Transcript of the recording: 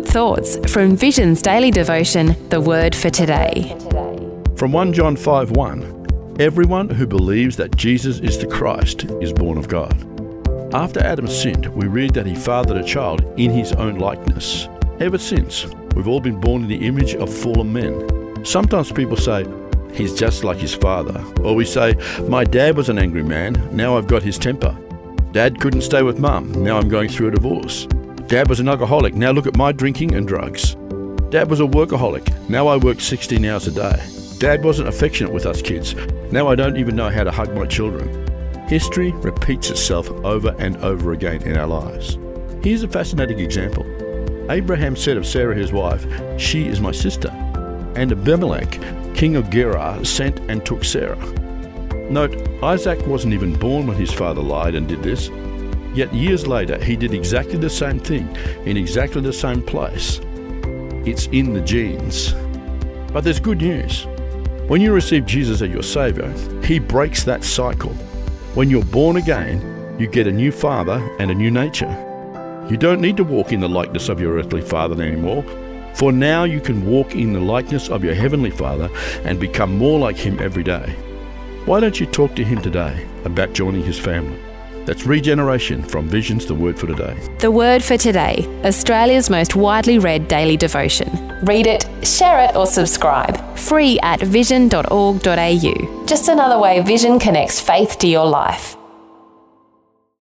good thoughts from Vision's daily devotion, The Word for Today. From 1 John 5:1, everyone who believes that Jesus is the Christ is born of God. After Adam sinned, we read that he fathered a child in his own likeness. Ever since, we've all been born in the image of fallen men. Sometimes people say, he's just like his father. Or we say, my dad was an angry man, now I've got his temper. Dad couldn't stay with mum, now I'm going through a divorce. Dad was an alcoholic, now look at my drinking and drugs. Dad was a workaholic, now I work 16 hours a day. Dad wasn't affectionate with us kids, now I don't even know how to hug my children. History repeats itself over and over again in our lives. Here's a fascinating example. Abraham said of Sarah his wife, she is my sister. And Abimelech, king of Gerar, sent and took Sarah. Note, Isaac wasn't even born when his father lied and did this. Yet years later, he did exactly the same thing in exactly the same place. It's in the genes. But there's good news. When you receive Jesus as your Saviour, He breaks that cycle. When you're born again, you get a new father and a new nature. You don't need to walk in the likeness of your earthly father anymore, for now you can walk in the likeness of your heavenly Father and become more like Him every day. Why don't you talk to Him today about joining His family? That's Regeneration from Vision's The Word for Today. The Word for Today, Australia's most widely read daily devotion. Read it, share it or subscribe. Free at vision.org.au. Just another way Vision connects faith to your life.